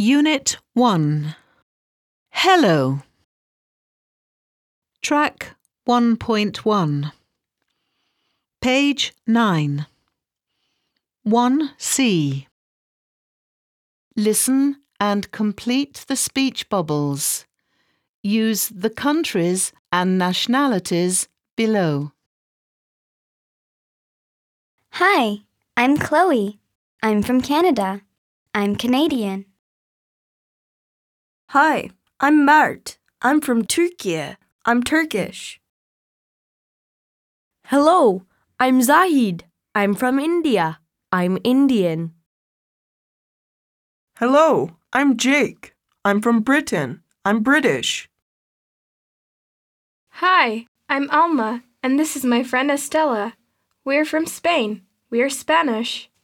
Unit 1. Hello. Track 1.1. Page 9. 1C. Listen and complete the speech bubbles. Use the countries and nationalities below. Hi, I'm Chloe. I'm from Canada. I'm Canadian. Hi, I'm Mert. I'm from Turkey. I'm Turkish. Hello, I'm Zahid. I'm from India. I'm Indian. Hello, I'm Jake. I'm from Britain. I'm British. Hi, I'm Alma, and this is my friend Estella. We're from Spain. We're Spanish.